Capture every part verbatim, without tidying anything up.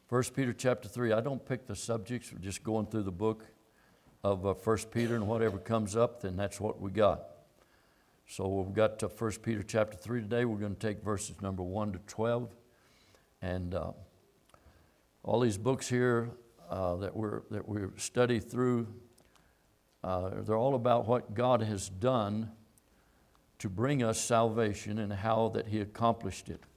First Peter chapter three. I don't pick the subjects. We're just going through the book of uh, First Peter, and whatever comes up, then that's what we got. So we've got uh, First Peter chapter three today. We're going to take verses number one to twelve. And uh, all these books here uh, that we're that we study through, uh, they're all about what God has done to bring us salvation and how that He accomplished it.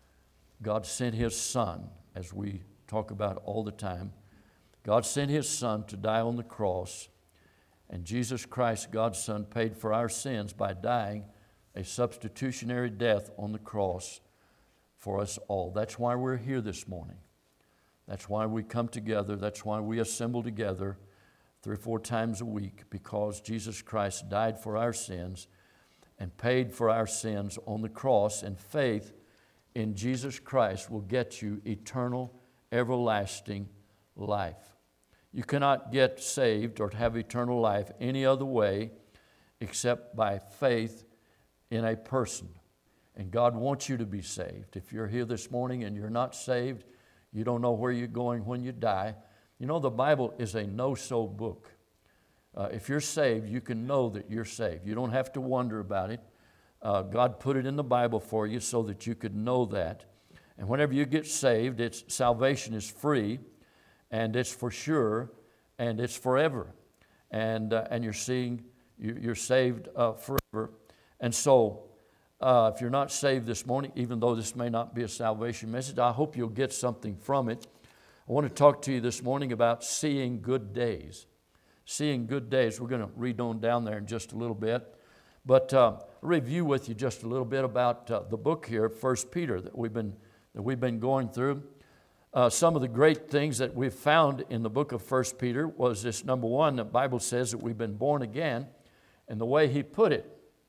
God sent His Son, as we talk about all the time. God sent His Son to die on the cross, and Jesus Christ, God's Son, paid for our sins by dying a substitutionary death on the cross for us all. That's why we're here this morning. That's why we come together. That's why we assemble together three or four times a week, because Jesus Christ died for our sins and paid for our sins on the cross, and faith in Jesus Christ will get you eternal, everlasting life. You cannot get saved or have eternal life any other way except by faith in a person. And God wants you to be saved. If you're here this morning and you're not saved, you don't know where you're going when you die. You know, the Bible is a no-so book. Uh, if you're saved, you can know that you're saved. You don't have to wonder about it. Uh, God put it in the Bible for you so that you could know that. And whenever you get saved, it's salvation is free, and it's for sure, and it's forever. And uh, and you're seeing you, you're saved uh, forever. And so, uh, if you're not saved this morning, even though this may not be a salvation message, I hope you'll get something from it. I want to talk to you this morning about seeing good days. Seeing good days. We're going to read on down there in just a little bit. But uh, review with you just a little bit about uh, the book here, First Peter, that we've been that we've been going through. Uh, some of the great things that we've found in the book of First Peter was this: number one, the Bible says that we've been born again, and the way he put it,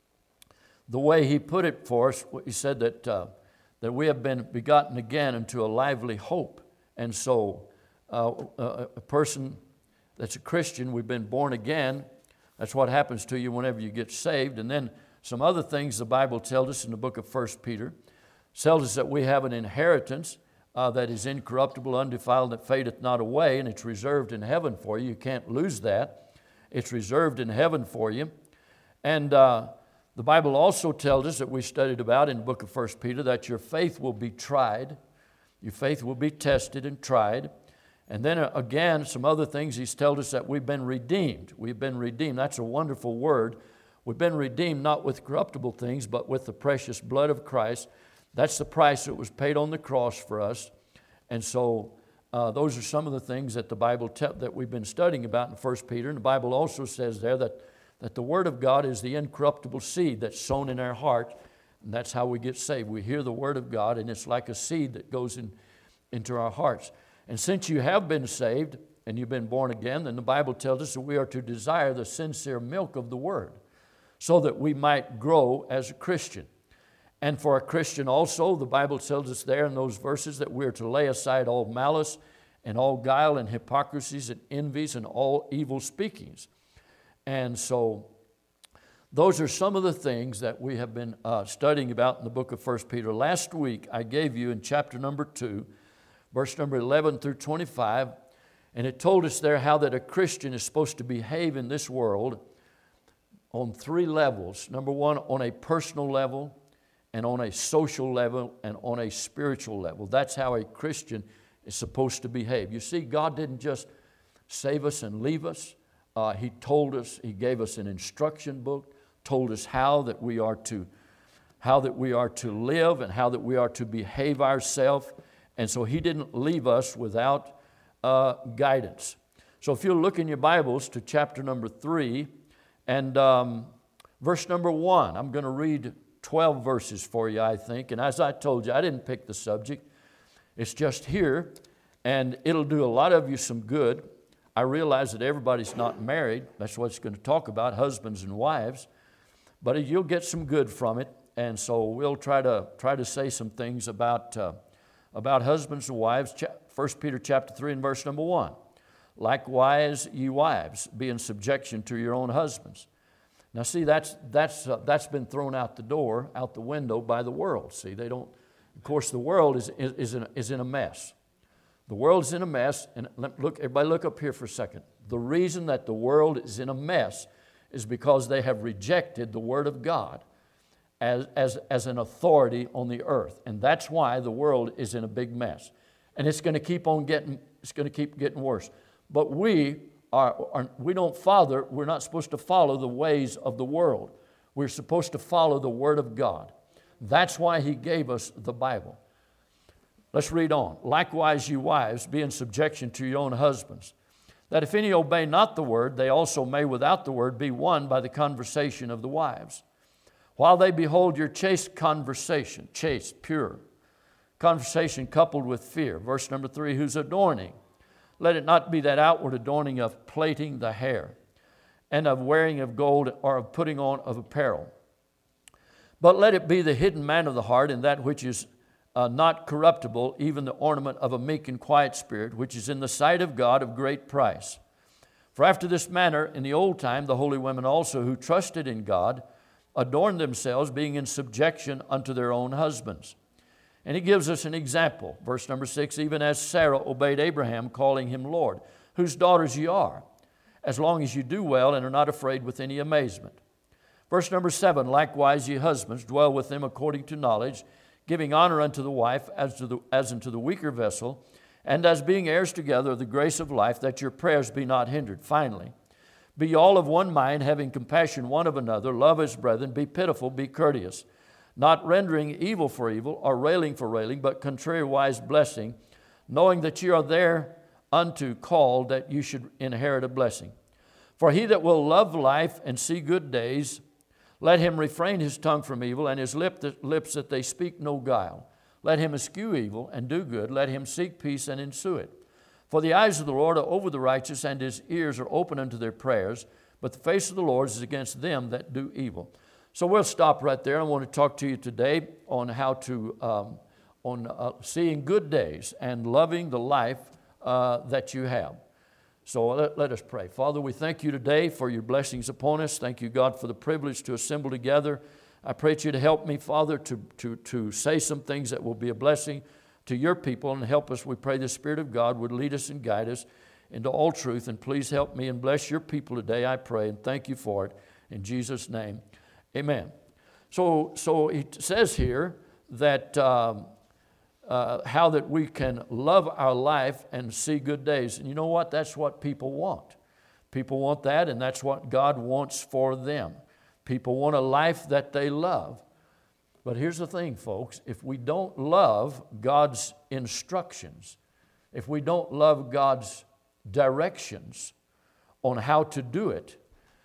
the way he put it for us, he said that uh, that we have been begotten again into a lively hope. And so, uh, a, a person that's a Christian, we've been born again. That's what happens to you whenever you get saved. And then some other things the Bible tells us in the book of First Peter. Tells us that we have an inheritance uh, that is incorruptible, undefiled, that fadeth not away, and it's reserved in heaven for you. You can't lose that. It's reserved in heaven for you. And uh, the Bible also tells us that we studied about in the book of First Peter that your faith will be tried. Your faith will be tested and tried. And then uh, again, some other things he's told us that we've been redeemed. We've been redeemed. That's a wonderful word. We've been redeemed not with corruptible things, but with the precious blood of Christ. That's the price that was paid on the cross for us. And so uh, those are some of the things that the Bible te- that we've been studying about in First Peter. And the Bible also says there that, that the Word of God is the incorruptible seed that's sown in our heart. And that's how we get saved. We hear the Word of God, and it's like a seed that goes in, into our hearts. And since you have been saved and you've been born again, then the Bible tells us that we are to desire the sincere milk of the Word so that we might grow as a Christian. And for a Christian also, the Bible tells us there in those verses that we are to lay aside all malice and all guile and hypocrisies and envies and all evil speakings. And so those are some of the things that we have been uh, studying about in the book of First Peter. Last week I gave you in chapter number two, verse number eleven through twenty-five, and it told us there how that a Christian is supposed to behave in this world on three levels. Number one, on a personal level, and on a social level, and on a spiritual level. That's how a Christian is supposed to behave. You see, God didn't just save us and leave us. Uh, he told us, He gave us an instruction book, told us how that we are to, how that we are to live and how that we are to behave ourselves. And so He didn't leave us without uh, guidance. So if you'll look in your Bibles to chapter number three and um, verse number one, I'm going to read twelve verses for you, I think. And as I told you, I didn't pick the subject. It's just here, and it'll do a lot of you some good. I realize that everybody's not married. That's what it's going to talk about, husbands and wives. But you'll get some good from it. And so we'll try to try to say some things about uh, about husbands and wives. First Peter chapter three and verse number one. Likewise, ye wives, be in subjection to your own husbands. Now, see, that's that's uh, that's been thrown out the door, out the window by the world. See, they don't. Of course, the world is is is in, is in a mess. The world's in a mess, and look, everybody look up here for a second. The reason that the world is in a mess is because they have rejected the Word of God as, as, as an authority on the earth. And that's why the world is in a big mess. And it's going to keep on getting, it's going to keep getting worse. But we are, are we don't follow, we're not supposed to follow the ways of the world. We're supposed to follow the Word of God. That's why He gave us the Bible. Let's read on. Likewise, you wives, be in subjection to your own husbands, that if any obey not the word, they also may without the word be won by the conversation of the wives, while they behold your chaste conversation, chaste, pure, conversation coupled with fear. Verse number three, whose adorning, let it not be that outward adorning of plaiting the hair, and of wearing of gold, or of putting on of apparel, but let it be the hidden man of the heart, and that which is Uh, not corruptible, even the ornament of a meek and quiet spirit, which is in the sight of God of great price. For after this manner, in the old time, the holy women also, who trusted in God, adorned themselves, being in subjection unto their own husbands. And He gives us an example. Verse number six, even as Sarah obeyed Abraham, calling him Lord, whose daughters ye are, as long as you do well and are not afraid with any amazement. Verse number seven, likewise ye husbands, dwell with them according to knowledge, giving honor unto the wife as, to the, as unto the weaker vessel, and as being heirs together of the grace of life, that your prayers be not hindered. Finally, be all of one mind, having compassion one of another, love as brethren, be pitiful, be courteous, not rendering evil for evil, or railing for railing, but contrariwise blessing, knowing that ye are thereunto called, that you should inherit a blessing. For he that will love life and see good days, let him refrain his tongue from evil, and his lip that, lips that they speak no guile. Let him eschew evil and do good. Let him seek peace and ensue it. For the eyes of the Lord are over the righteous, and His ears are open unto their prayers. But the face of the Lord is against them that do evil. So we'll stop right there. I want to talk to you today on how to, um, on uh, seeing good days and loving the life uh, that you have. So let, let us pray. Father, we thank You today for Your blessings upon us. Thank You, God, for the privilege to assemble together. I pray that You to help me, Father, to, to, to say some things that will be a blessing to Your people, and help us. We pray the Spirit of God would lead us and guide us into all truth. And please help me and bless Your people today, I pray, and thank You for it. In Jesus' name, amen. So, so it says here that um, Uh, how that we can love our life and see good days. And you know what? That's what people want. People want that, and that's what God wants for them. People want a life that they love. But here's the thing, folks. If we don't love God's instructions, if we don't love God's directions on how to do it,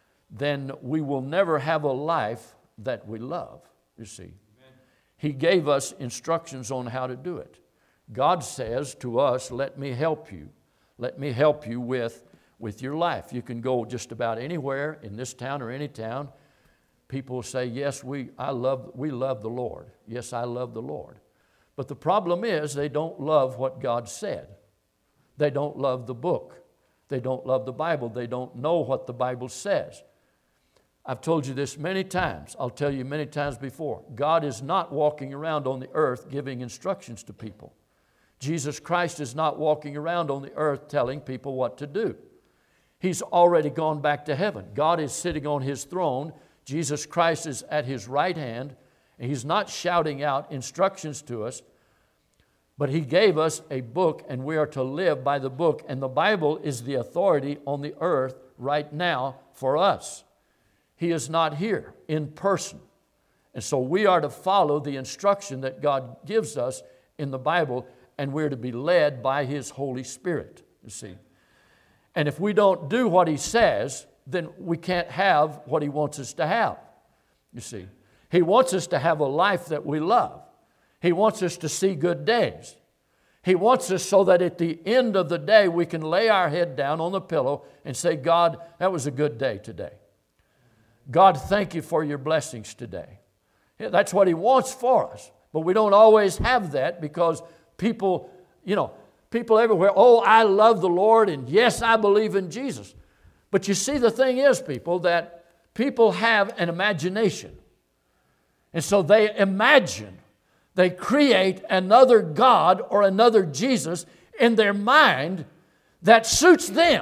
then we will never have a life that we love, you see. He gave us instructions on how to do it. God says to us, let me help you. Let me help you with, with your life. You can go just about anywhere in this town or any town. People say, yes, we, I love, we love the Lord. Yes, I love the Lord. But the problem is they don't love what God said. They don't love the book. They don't love the Bible. They don't know what the Bible says. I've told you this many times. I'll tell you many times before. God is not walking around on the earth giving instructions to people. Jesus Christ is not walking around on the earth telling people what to do. He's already gone back to heaven. God is sitting on His throne. Jesus Christ is at His right hand. And He's not shouting out instructions to us. But He gave us a book, and we are to live by the book. And the Bible is the authority on the earth right now for us. He is not here in person. And so we are to follow the instruction that God gives us in the Bible, and we're to be led by His Holy Spirit, you see. And if we don't do what He says, then we can't have what He wants us to have, you see. He wants us to have a life that we love. He wants us to see good days. He wants us so that at the end of the day we can lay our head down on the pillow and say, God, that was a good day today. God, thank You for Your blessings today. Yeah, that's what He wants for us. But we don't always have that because people, you know, people everywhere, oh, I love the Lord, and yes, I believe in Jesus. But you see, the thing is, people, that people have an imagination. And so they imagine, they create another God or another Jesus in their mind that suits them.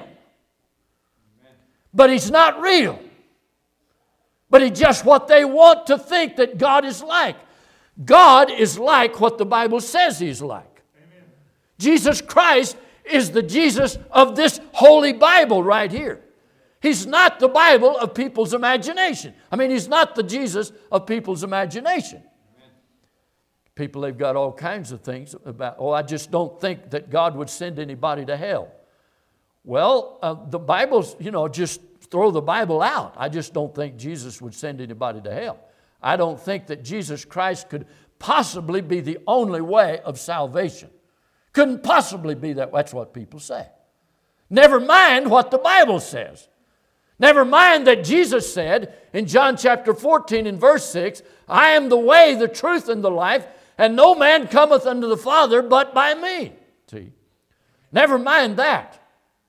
But He's not real. But He's just what they want to think that God is like. God is like what the Bible says He's like. Amen. Jesus Christ is the Jesus of this holy Bible right here. He's not the Bible of people's imagination. I mean, He's not the Jesus of people's imagination. Amen. People, they've got all kinds of things about, oh, I just don't think that God would send anybody to hell. Well, uh, the Bible's, you know, just throw the Bible out. I just don't think Jesus would send anybody to hell. I don't think that Jesus Christ could possibly be the only way of salvation. Couldn't possibly be that. That's what people say. Never mind what the Bible says. Never mind that Jesus said in John chapter fourteen and verse six, I am the way, the truth, and the life, and no man cometh unto the Father but by me. See? Never mind that.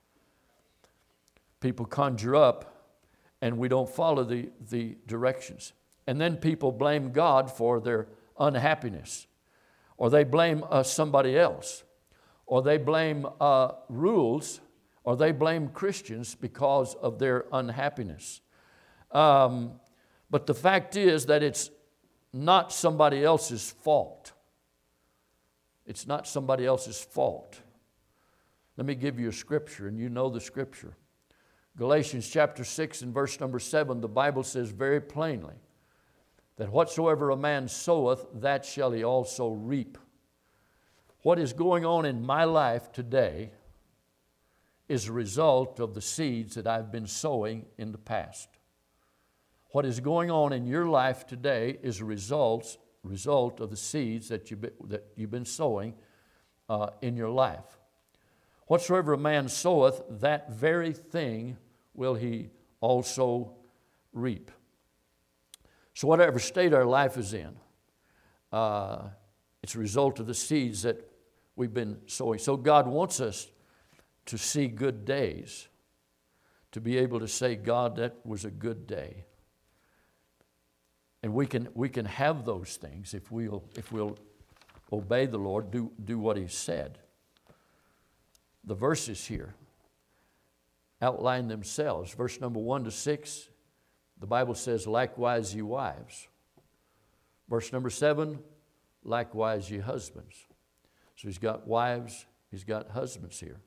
People conjure up and we don't follow the, the directions. And then people blame God for their unhappiness. Or they blame uh, somebody else. Or they blame uh, rules. Or they blame Christians because of their unhappiness. Um, but the fact is that it's not somebody else's fault. It's not somebody else's fault. Let me give you a scripture, and you know the scripture. Galatians chapter six and verse number seven, the Bible says very plainly that whatsoever a man soweth, that shall he also reap. What is going on in my life today is a result of the seeds that I've been sowing in the past. What is going on in your life today is a result, result of the seeds that you've been, that you've been sowing uh, in your life. Whatsoever a man soweth, that very thing will he also reap. So whatever state our life is in, uh, it's a result of the seeds that we've been sowing. So God wants us to see good days, to be able to say, God, that was a good day. And we can we can have those things if we'll if we'll obey the Lord, do, do what He said. The verses here outline themselves. Verse number one to six, the Bible says, likewise ye wives. Verse number seven, likewise ye husbands. So He's got wives, He's got husbands here.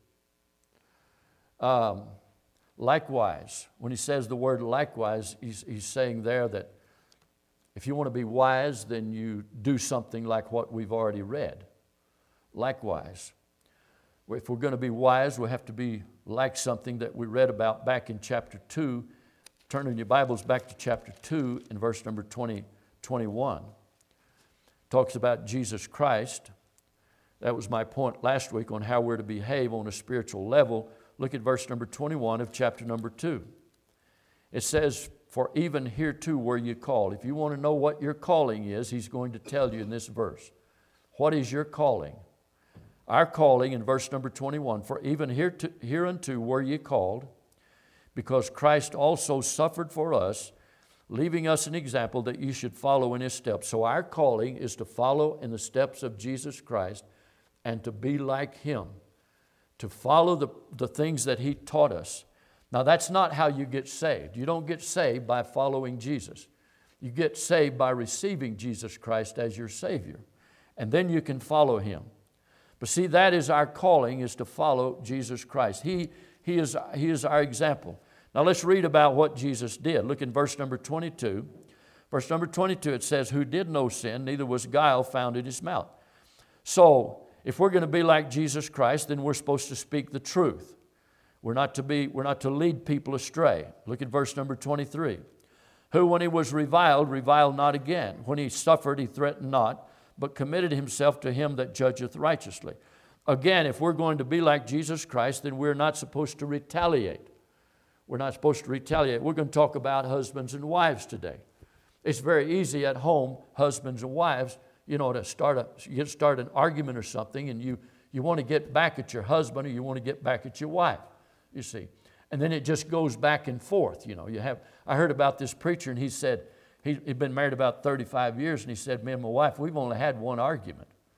Um, likewise, when He says the word likewise, he's, he's saying there that if you want to be wise, then you do something like what we've already read. Likewise. If we're going to be wise, we have to be like something that we read about back in chapter two. Turn in your Bibles back to chapter two in verse number twenty, twenty-one. Talks about Jesus Christ. That was my point last week on how we're to behave on a spiritual level. Look at verse number twenty-one of chapter number two. It says, for even hereto were you called. If you want to know what your calling is, He's going to tell you in this verse. What is your calling? Our calling in verse number twenty-one, for even hereto, hereunto were ye called, because Christ also suffered for us, leaving us an example that you should follow in His steps. So our calling is to follow in the steps of Jesus Christ and to be like Him, to follow the, the things that He taught us. Now, that's not how you get saved. You don't get saved by following Jesus. You get saved by receiving Jesus Christ as your Savior. And then you can follow Him. But see, that is our calling, is to follow Jesus Christ. He, he, is, he is our example. Now, let's read about what Jesus did. Look in verse number twenty-two. Verse number twenty-two, it says, who did no sin, neither was guile found in His mouth. So, if we're going to be like Jesus Christ, then we're supposed to speak the truth. We're not to be, we're not to lead people astray. Look at verse number twenty-three. Who, when he was reviled, reviled not again. When he suffered, he threatened not, but committed himself to Him that judgeth righteously. Again, if we're going to be like Jesus Christ, then we're not supposed to retaliate. We're not supposed to retaliate. We're going to talk about husbands and wives today. It's very easy at home, husbands and wives, you know, to start a you start an argument or something, and you you want to get back at your husband or you want to get back at your wife. You see, and then it just goes back and forth. You know, you have. I heard about this preacher, and he said he, he'd been married about thirty-five years, and he said, "Me and my wife, we've only had one argument,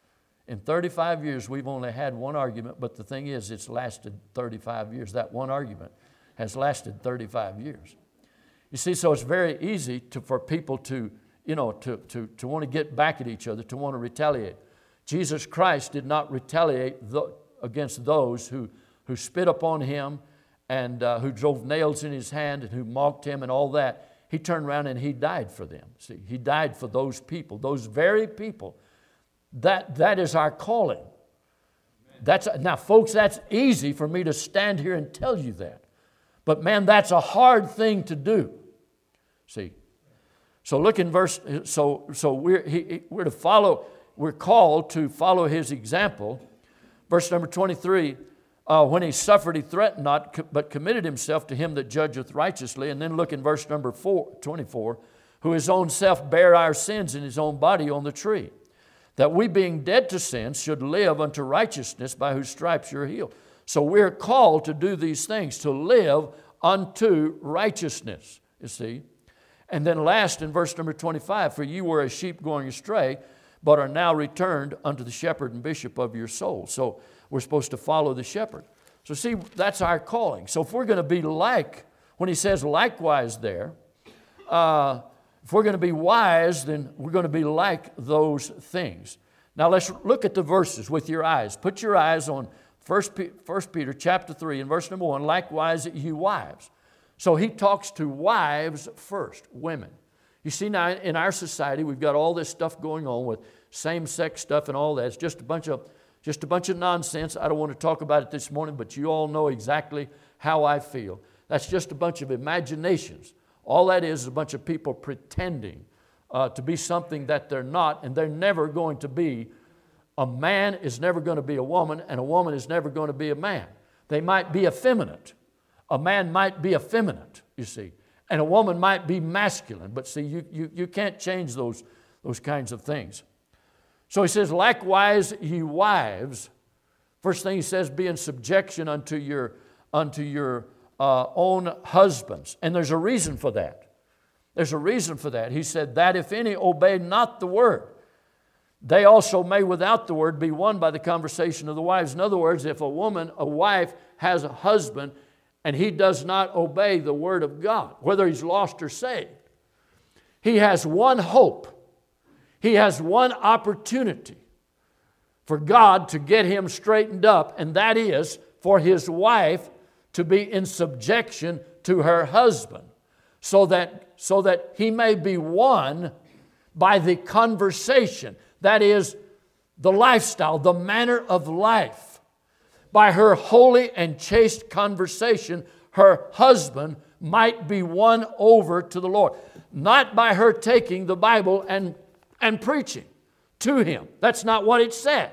In thirty-five years, we've only had one argument, but the thing is, it's lasted thirty-five years. That one argument has lasted thirty-five years. You see, so it's very easy to, for people to, you know, to, to, to want to get back at each other, to want to retaliate. Jesus Christ did not retaliate th- against those who, who spit upon him and uh, who drove nails in his hand and who mocked him and all that. He turned around and he died for them. See, he died for those people, those very people. That, that is our calling. That's, now, folks, that's easy for me to stand here and tell you that. But, man, that's a hard thing to do. See? So look in verse, so, so we're, he, we're to follow, we're called to follow his example. Verse number twenty-three, uh, when he suffered, he threatened not, but committed himself to him that judgeth righteously. And then look in verse number four, twenty-four, who his own self bare our sins in his own body on the tree, that we being dead to sin should live unto righteousness, by whose stripes you're healed. So we're called to do these things, to live unto righteousness, you see. And then last in verse number twenty-five, for you were as sheep going astray, but are now returned unto the shepherd and bishop of your soul. So we're supposed to follow the shepherd. So see, that's our calling. So if we're going to be like, when he says likewise there, uh, if we're going to be wise, then we're going to be like those things. Now let's look at the verses with your eyes. Put your eyes on First Peter chapter three and verse number one, likewise you wives. So he talks to wives first, women. You see, now in our society, we've got all this stuff going on with same-sex stuff and all that. It's just a bunch of just a bunch of nonsense. I don't want to talk about it this morning, but you all know exactly how I feel. That's just a bunch of imaginations. All that is is a bunch of people pretending uh, to be something that they're not, and they're never going to be. A man is never going to be a woman, and a woman is never going to be a man. They might be effeminate. A man might be effeminate, you see. And a woman might be masculine. But see, you, you, you can't change those, those kinds of things. So he says, likewise, ye wives. First thing he says, be in subjection unto your, unto your uh, own husbands. And there's a reason for that. There's a reason for that. He said, that if any obey not the word, they also may without the word be won by the conversation of the wives. In other words, if a woman, a wife, has a husband, and he does not obey the word of God, whether he's lost or saved, he has one hope. He has one opportunity for God to get him straightened up, and that is for his wife to be in subjection to her husband, so that, so that he may be won by the conversation. That is, the lifestyle, the manner of life. By her holy and chaste conversation, her husband might be won over to the Lord. Not by her taking the Bible and, and preaching to him. That's not what it says.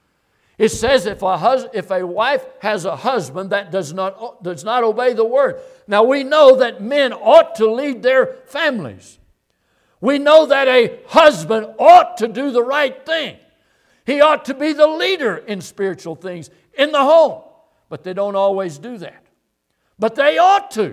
It says if a, hus- if a wife has a husband that does not, does not obey the word. Now we know that men ought to lead their families. We know that a husband ought to do the right thing. He ought to be the leader in spiritual things in the home. But they don't always do that. But they ought to.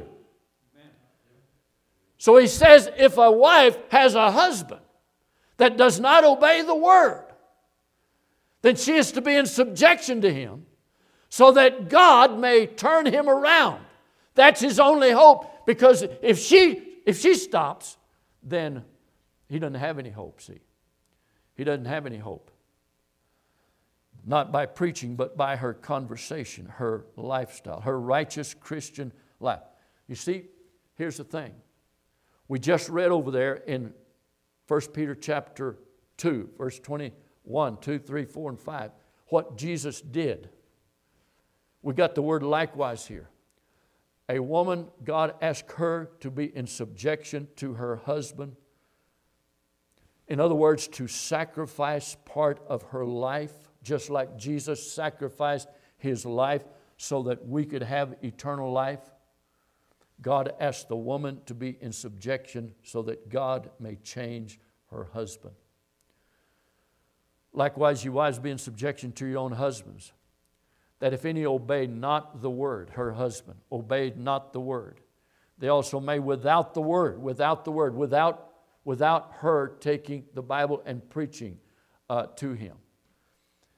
So he says if a wife has a husband that does not obey the word, then she is to be in subjection to him so that God may turn him around. That's his only hope, because if she, if she stops, then he doesn't have any hope, see. He doesn't have any hope. Not by preaching, but by her conversation, her lifestyle, her righteous Christian life. You see, here's the thing. We just read over there in First Peter chapter two, verse twenty-one, two, three, four, and five, what Jesus did. We got the word likewise here. A woman, God asked her to be in subjection to her husband. In other words, to sacrifice part of her life, just like Jesus sacrificed his life so that we could have eternal life. God asked the woman to be in subjection so that God may change her husband. Likewise, you wives, be in subjection to your own husbands, that if any obey not the word, her husband obeyed not the word, they also may without the word, without the word, without, without her taking the Bible and preaching uh, to him.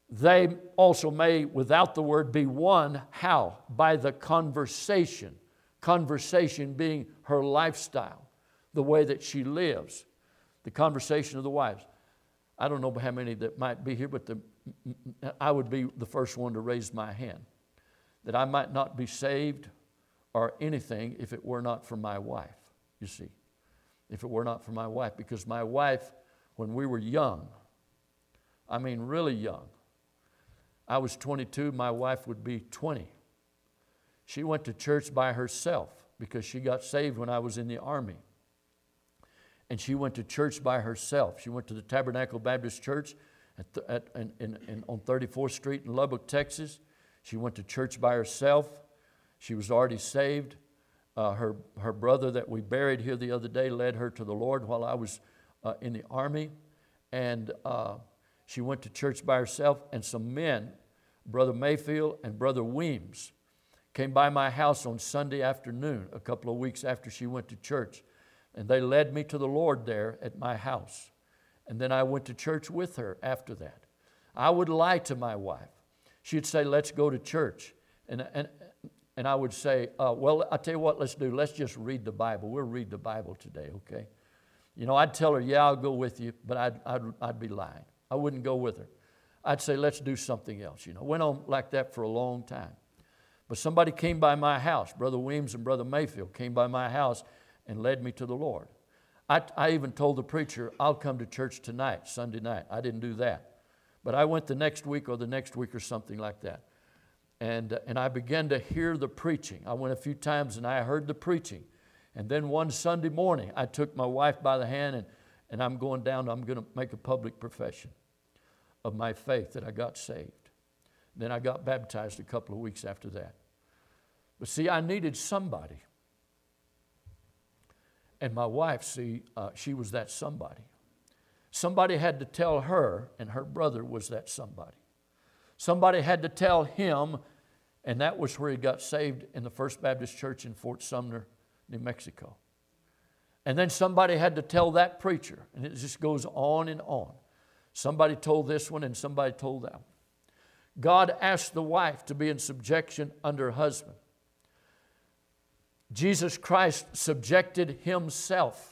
they also may, without the word, be won. How? By the conversation. Conversation being her lifestyle, the way that she lives, the conversation of the wives. I don't know how many that might be here, but the, I would be the first one to raise my hand, that I might not be saved or anything if it were not for my wife, you see. If it were not for my wife. Because my wife, when we were young, I mean really young, I was twenty-two, my wife would be twenty. She went to church by herself because she got saved when I was in the Army. And she went to church by herself. She went to the Tabernacle Baptist Church at the, at, in, in, in, on thirty-fourth Street in Lubbock, Texas. She went to church by herself. She was already saved. Uh, her, her brother that we buried here the other day led her to the Lord while I was uh, in the Army. And uh, she went to church by herself. And some men, Brother Mayfield and Brother Weems, came by my house on Sunday afternoon, a couple of weeks after she went to church. And they led me to the Lord there at my house. And then I went to church with her after that. I would lie to my wife. She'd say, let's go to church. And, and, and I would say, uh, well, I'll tell you what, let's do. Let's just read the Bible. We'll read the Bible today, okay? You know, I'd tell her, yeah, I'll go with you, but I'd, I'd, I'd be lying. I wouldn't go with her. I'd say, let's do something else. You know, went on like that for a long time. But somebody came by my house. Brother Weems and Brother Mayfield came by my house and led me to the Lord. I, I even told the preacher, I'll come to church tonight, Sunday night. I didn't do that. But I went the next week or the next week or something like that. And, uh, and I began to hear the preaching. I went a few times and I heard the preaching. And then one Sunday morning, I took my wife by the hand and, and I'm going down, I'm going to make a public profession of my faith that I got saved. Then I got baptized a couple of weeks after that. But see, I needed somebody. And my wife, see, uh, she was that somebody. Somebody had to tell her, and her brother was that somebody. Somebody had to tell him, and that was where he got saved in the First Baptist Church in Fort Sumner, New Mexico. And then somebody had to tell that preacher, and it just goes on and on. Somebody told this one, and somebody told that one. God asked the wife to be in subjection under her husband. Jesus Christ subjected himself.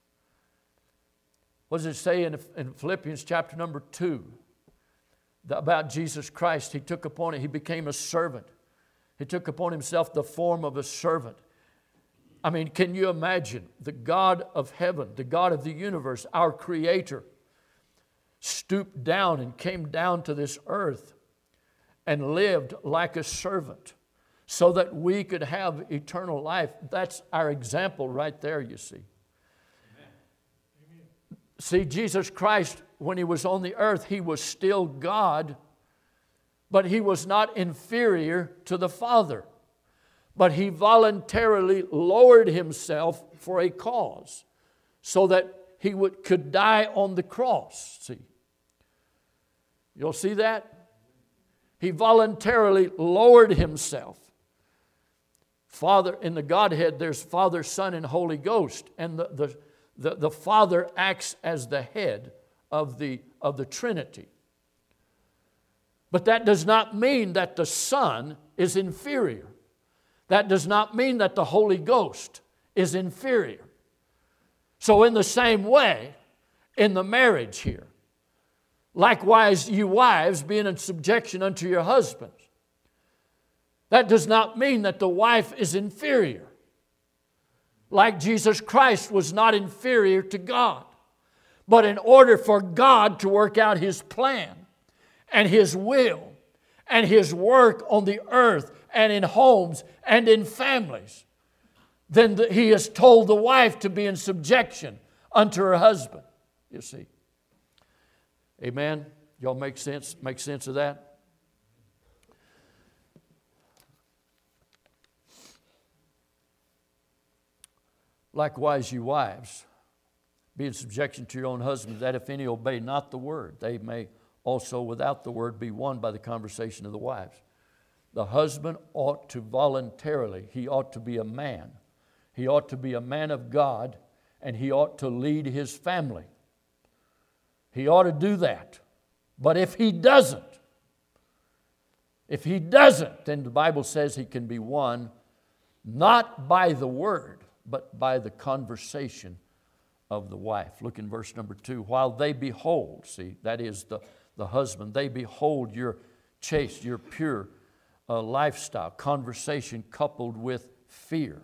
What does it say in, in Philippians chapter number two about Jesus Christ? He took upon it, he became a servant. He took upon himself the form of a servant. I mean, can you imagine the God of heaven, the God of the universe, our Creator, stooped down and came down to this earth and lived like a servant so that we could have eternal life. That's our example right there, you see. Amen. See, Jesus Christ, when he was on the earth, he was still God, but he was not inferior to the Father. But he voluntarily lowered himself for a cause so that he would, could die on the cross. See? You'll see that? He voluntarily lowered himself. Father, in the Godhead, there's Father, Son, and Holy Ghost. And the, the, the, the Father acts as the head of the, of the Trinity. But that does not mean that the Son is inferior. That does not mean that the Holy Ghost is inferior. So in the same way, in the marriage here, likewise, you wives, being in subjection unto your husbands. That does not mean that the wife is inferior. Like Jesus Christ was not inferior to God. But in order for God to work out His plan and His will and His work on the earth and in homes and in families, then the, He has told the wife to be in subjection unto her husband, you see. Amen? Y'all make sense? Make sense of that? Likewise, you wives, be in subjection to your own husbands, that if any obey not the word, they may also without the word be won by the conversation of the wives. The husband ought to voluntarily, he ought to be a man. He ought to be a man of God, and he ought to lead his family. He ought to do that. But if he doesn't, If he doesn't, then the Bible says he can be won not by the word, but by the conversation of the wife. Look in verse number two. While they behold, see, that is the, the husband, they behold your chaste, your pure uh, lifestyle, conversation coupled with fear.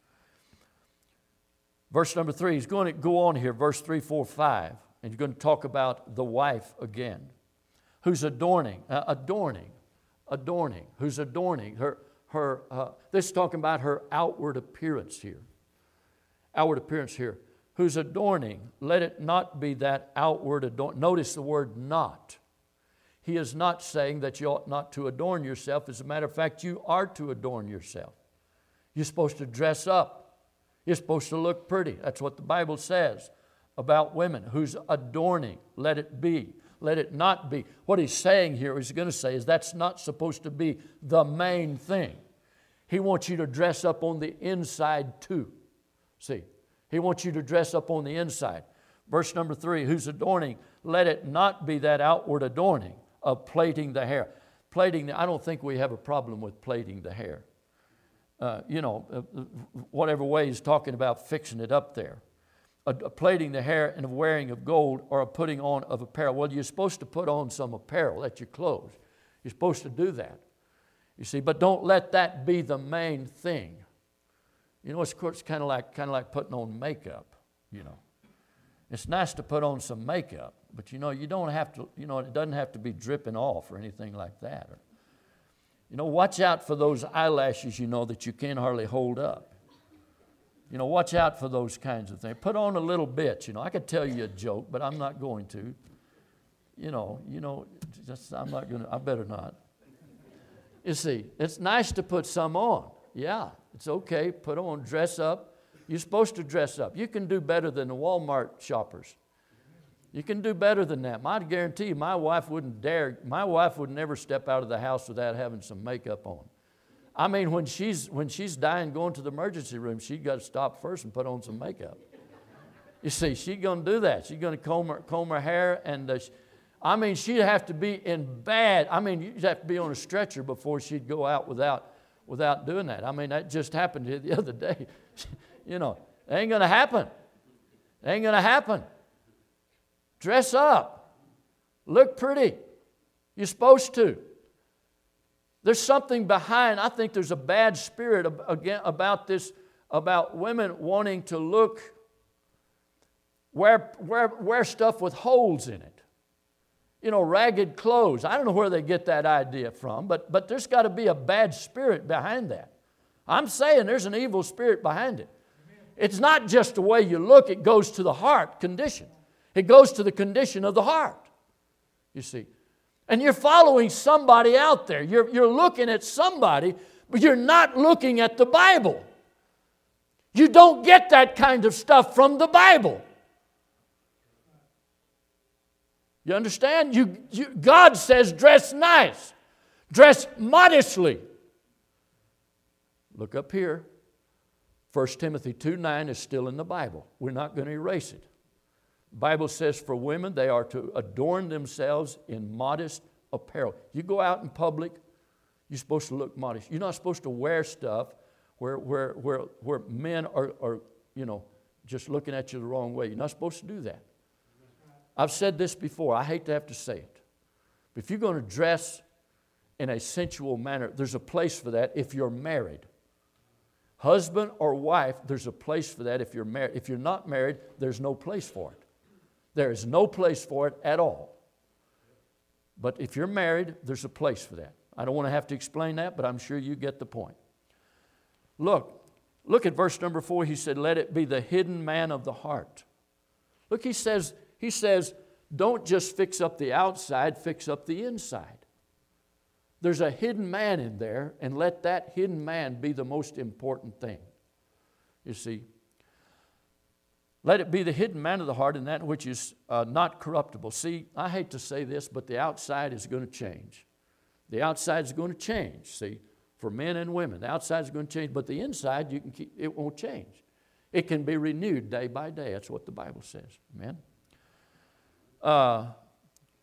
Verse number three, he's going to go on here, verse three, four, five, and he's going to talk about the wife again, who's adorning, uh, adorning, adorning, who's adorning her, her. Uh, this is talking about her outward appearance here, outward appearance here. Who's adorning? Let it not be that outward adorn. Notice the word "not." He is not saying that you ought not to adorn yourself. As a matter of fact, you are to adorn yourself. You're supposed to dress up. You're supposed to look pretty. That's what the Bible says about women. Who's adorning? Let it be. Let it not be. What he's saying here, he's going to say, is that's not supposed to be the main thing. He wants you to dress up on the inside too. See, he wants you to dress up on the inside. Verse number three, who's adorning? Let it not be that outward adorning of plaiting the hair. Plaiting, the, I don't think we have a problem with plaiting the hair. Uh, you know, uh, whatever way he's talking about fixing it up there. A, a plaiting the hair and a wearing of gold or a putting on of apparel. Well, you're supposed to put on some apparel. That's your clothes. You're supposed to do that. You see, but don't let that be the main thing. You know, it's, it's kind of like kind of like putting on makeup, you know. It's nice to put on some makeup, but you know, you don't have to, you know, it doesn't have to be dripping off or anything like that. Or, you know, watch out for those eyelashes, you know, that you can't hardly hold up. You know, watch out for those kinds of things. Put on a little bit, you know. I could tell you a joke, but I'm not going to. You know, you know, just, I'm not going to, I better not. You see, it's nice to put some on. Yeah, it's okay. Put on, dress up. You're supposed to dress up. You can do better than the Walmart shoppers. You can do better than that. I guarantee you, my wife wouldn't dare, my wife would never step out of the house without having some makeup on. I mean, when she's when she's dying going to the emergency room, she's got to stop first and put on some makeup. You see, she's going to do that. She's going to comb her, comb her hair. And uh, she, I mean, she'd have to be in bad, I mean, you'd have to be on a stretcher before she'd go out without, without doing that. I mean, that just happened the other day. You know, it ain't going to happen. It ain't going to happen. Dress up. Look pretty. You're supposed to. There's something behind, I think there's a bad spirit again about this, about women wanting to look, wear, wear, wear stuff with holes in it. You know, ragged clothes. I don't know where they get that idea from, but, but there's got to be a bad spirit behind that. I'm saying there's an evil spirit behind it. It's not just the way you look, it goes to the heart condition. It goes to the condition of the heart, you see. And you're following somebody out there. You're, you're looking at somebody, but you're not looking at the Bible. You don't get that kind of stuff from the Bible. You understand? You, you, God says dress nice. Dress modestly. Look up here. First Timothy two nine is still in the Bible. We're not going to erase it. The Bible says for women, they are to adorn themselves in modest apparel. You go out in public, you're supposed to look modest. You're not supposed to wear stuff where, where, where, where men are, are, you know, just looking at you the wrong way. You're not supposed to do that. I've said this before. I hate to have to say it. But if you're going to dress in a sensual manner, there's a place for that if you're married. Husband or wife, there's a place for that if you're married. If you're not married, there's no place for it. There is no place for it at all. But if you're married, there's a place for that. I don't want to have to explain that, but I'm sure you get the point. Look, look at verse number four. He said, let it be the hidden man of the heart. Look, he says, he says, don't just fix up the outside, fix up the inside. There's a hidden man in there, and let that hidden man be the most important thing. You see, let it be the hidden man of the heart, and that which is uh, not corruptible. See, I hate to say this, but the outside is going to change. The outside is going to change, see, for men and women. The outside is going to change, but the inside, you can keep, it won't change. It can be renewed day by day. That's what the Bible says. Amen. Uh,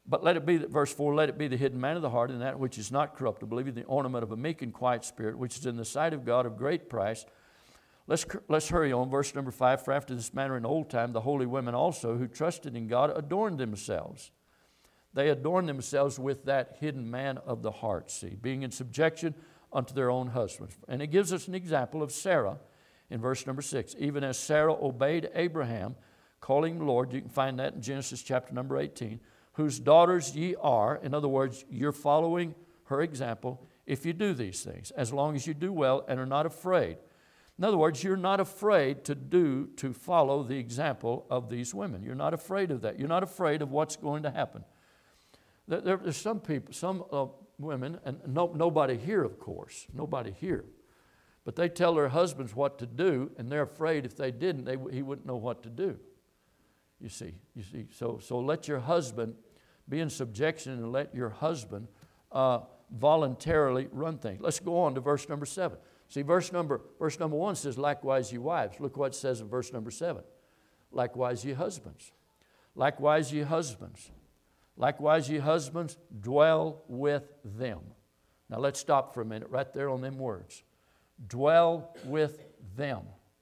But let it be, that verse four, let it be the hidden man of the heart, and that which is not corruptible, even the ornament of a meek and quiet spirit, which is in the sight of God of great price. Let's, let's hurry on. Verse number five, for after this manner in old time, the holy women also, who trusted in God, adorned themselves. They adorned themselves with that hidden man of the heart, see, being in subjection unto their own husbands. And it gives us an example of Sarah in verse number six. Even as Sarah obeyed Abraham, calling him Lord, you can find that in Genesis chapter number eighteen, whose daughters ye are. In other words, you're following her example if you do these things, as long as you do well and are not afraid. In other words, you're not afraid to do, to follow the example of these women. You're not afraid of that. You're not afraid of what's going to happen. There, there, there's some people, some uh, women, and no, nobody here, of course, nobody here, but they tell their husbands what to do, and they're afraid if they didn't, they, he wouldn't know what to do. You see, you see. So, so let your husband be in subjection, and let your husband uh, voluntarily run things. Let's go on to verse number seven. See, verse number verse number one says, "Likewise, ye wives." Look what it says in verse number seven. "Likewise, ye husbands. Likewise, ye husbands. Likewise, ye husbands, dwell with them." Now let's stop for a minute right there on them words. Dwell with them.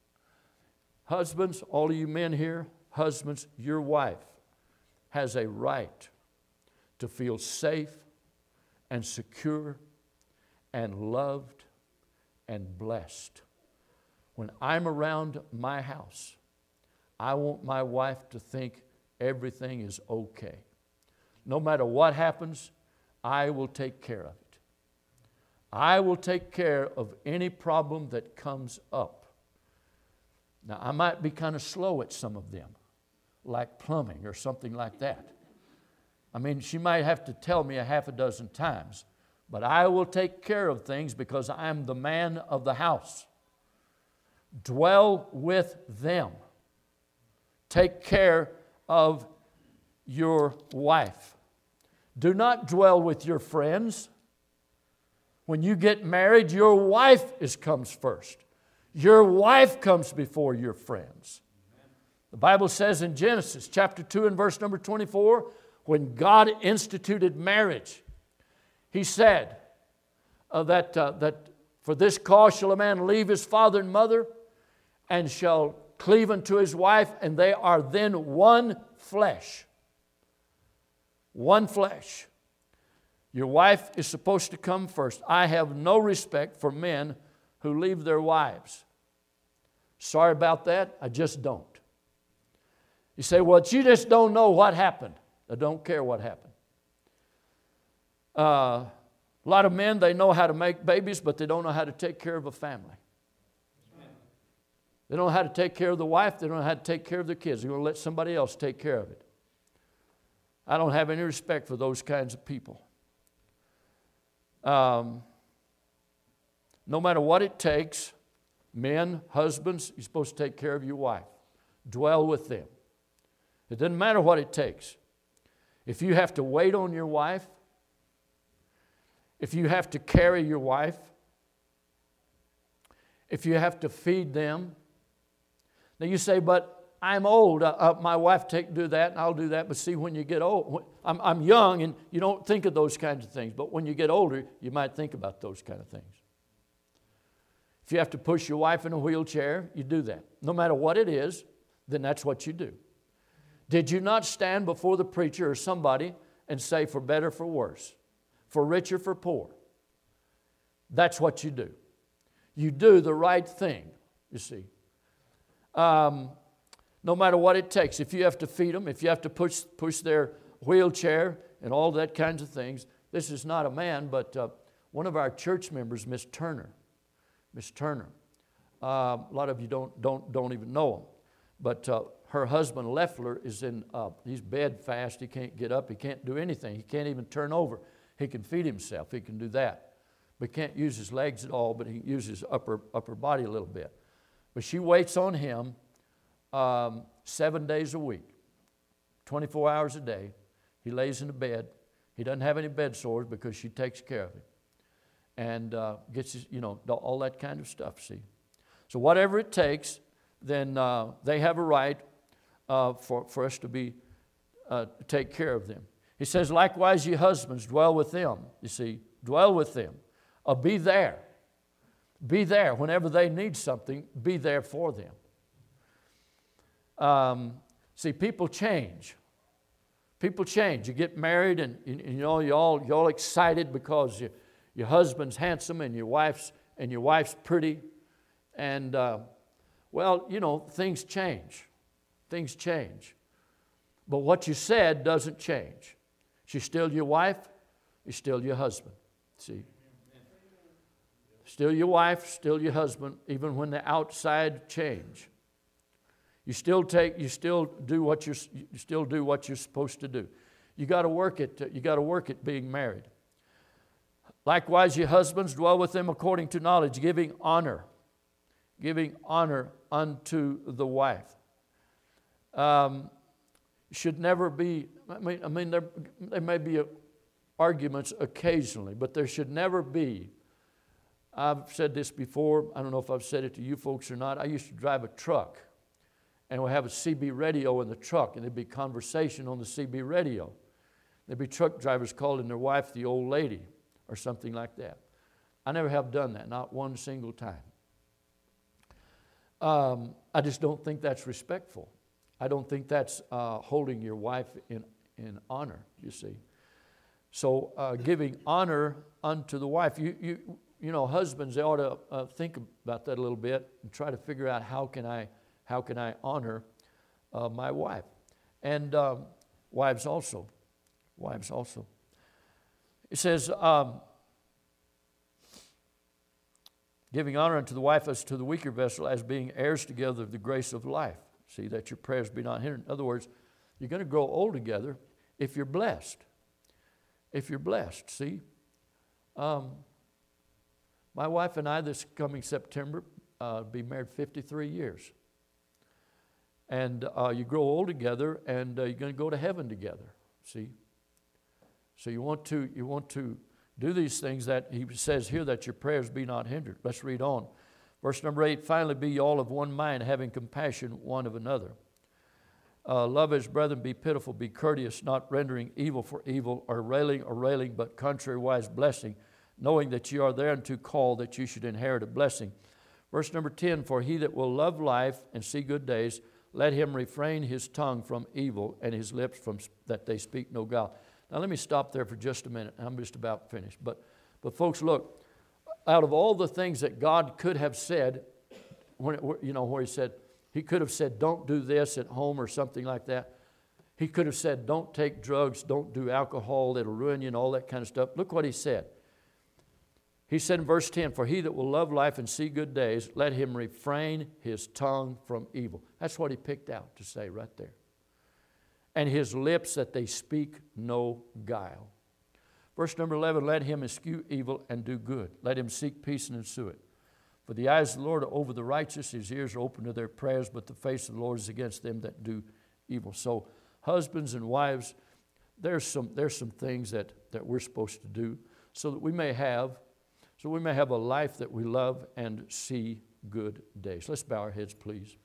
Husbands, all of you men here, husbands, your wife has a right to feel safe and secure and loved and blessed. When I'm around my house, I want my wife to think everything is okay. No matter what happens, I will take care of it. I will take care of any problem that comes up. Now, I might be kind of slow at some of them, like plumbing or something like that. I mean, she might have to tell me a half a dozen times, but I will take care of things because I'm the man of the house. Dwell with them. Take care of your wife. Do not dwell with your friends. When you get married, your wife is, comes first. Your wife comes before your friends. The Bible says in Genesis chapter two and verse number twenty-four, when God instituted marriage, He said uh, that, uh, that for this cause shall a man leave his father and mother and shall cleave unto his wife, and they are then one flesh. One flesh. Your wife is supposed to come first. I have no respect for men who leave their wives. Sorry about that, I just don't. You say, well, you just don't know what happened. I don't care what happened. Uh, a lot of men, they know how to make babies, but they don't know how to take care of a family. They don't know how to take care of the wife. They don't know how to take care of their kids. They're going to let somebody else take care of it. I don't have any respect for those kinds of people. Um, no matter what it takes, men, husbands, you're supposed to take care of your wife. Dwell with them. It doesn't matter what it takes. If you have to wait on your wife, if you have to carry your wife, if you have to feed them. Now you say, but I'm old. Uh, uh, my wife take do that and I'll do that. But see, when you get old, I'm, I'm young and you don't think of those kinds of things. But when you get older, you might think about those kind of things. If you have to push your wife in a wheelchair, you do that. No matter what it is, then that's what you do. Did you not stand before the preacher or somebody and say, for better, for worse, for richer, for poor? That's what you do. You do the right thing, you see. Um, no matter what it takes. If you have to feed them, if you have to push, push their wheelchair and all that kinds of things. This is not a man, but uh, one of our church members, Miss Turner. Miss Turner. Uh, a lot of you don't, don't, don't even know him. But uh, her husband, Leffler, is in, uh, he's bedfast. He can't get up. He can't do anything. He can't even turn over. He can feed himself. He can do that. But he can't use his legs at all, but he can use his upper, upper body a little bit. But she waits on him um, seven days a week, twenty-four hours a day. He lays in the bed. He doesn't have any bed sores because she takes care of him. And uh, gets his, you know, all that kind of stuff, see. So whatever it takes, then uh, they have a right uh, for, for us to be, uh, take care of them. He says, likewise, ye husbands, dwell with them. You see, dwell with them. Uh, be there. Be there. Whenever they need something, be there for them. Um, see, people change. People change. You get married and, and you know, you're all, you're all excited because you, your husband's handsome and your wife's, and your wife's pretty. And, uh, well, you know, things change. Things change. But what you said doesn't change. She's still your wife. You're still your husband. See? Still your wife, still your husband, even when the outside change. You still take, you still do what you're, you still do what you're supposed to do. You got to work it. You got to work at being married. Likewise, your husbands, dwell with them according to knowledge, giving honor, giving honor unto the wife. Um, should never be. I mean, I mean, there there may be a, arguments occasionally, but there should never be. I've said this before. I don't know if I've said it to you folks or not. I used to drive a truck, and we'd have a C B radio in the truck, and there'd be conversation on the C B radio. There'd be truck drivers calling their wife the old lady or something like that. I never have done that, not one single time. Um, I just don't think that's respectful. I don't think that's uh, holding your wife in, in honor, you see. So uh, giving honor unto the wife. You, you, you know, husbands, they ought to uh, think about that a little bit and try to figure out how can I, how can I honor uh, my wife. And um, wives also. Wives also. It says, um, giving honor unto the wife as to the weaker vessel, as being heirs together of the grace of life. See, that your prayers be not hindered. In other words, you're going to grow old together if you're blessed. If you're blessed, see. Um, my wife and I, this coming September, uh, be married fifty-three years. And uh, you grow old together, and uh, you're going to go to heaven together, see. So you want to, you want to do these things that he says here, that your prayers be not hindered. Let's read on. Verse number eight, finally be ye all of one mind, having compassion one of another. Uh, love as brethren, be pitiful, be courteous, not rendering evil for evil, or railing or railing, but contrariwise blessing, knowing that ye are thereunto called, that you should inherit a blessing. Verse number ten, for he that will love life and see good days, let him refrain his tongue from evil, and his lips from that they speak no guile. Now let me stop there for just a minute. I'm just about finished. But, but folks, look, out of all the things that God could have said, when it, you know, where he said, he could have said, don't do this at home or something like that. He could have said, don't take drugs, don't do alcohol, it'll ruin you and all that kind of stuff. Look what he said. He said in verse ten, for he that will love life and see good days, let him refrain his tongue from evil. That's what he picked out to say right there. And his lips that they speak no guile. Verse number eleven, let him eschew evil and do good. Let him seek peace and ensue it. For the eyes of the Lord are over the righteous, his ears are open to their prayers, but the face of the Lord is against them that do evil. So husbands and wives, there's some, there's some things that, that we're supposed to do so that we may have, so we may have a life that we love and see good days. Let's bow our heads, please.